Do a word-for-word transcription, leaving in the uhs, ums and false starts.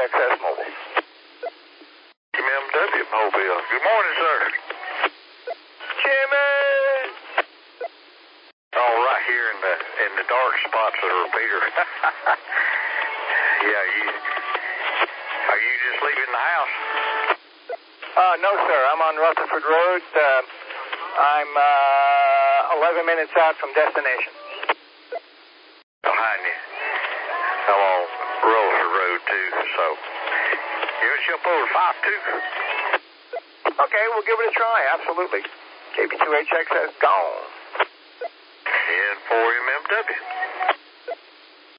X S Mobile. M M W Mobile. Good morning, sir. Jimmy! Oh, right here in the in the dark spots of the repeater. Yeah, you. Are you just leaving the house? Uh, no, sir. I'm on Rutherford Road. Uh, I'm uh, eleven minutes out from destination. Behind you. I'm on Rutherford Road, too, so. You want to jump over five two? Okay, we'll give it a try. Absolutely. K B two H X S gone. And for M M W.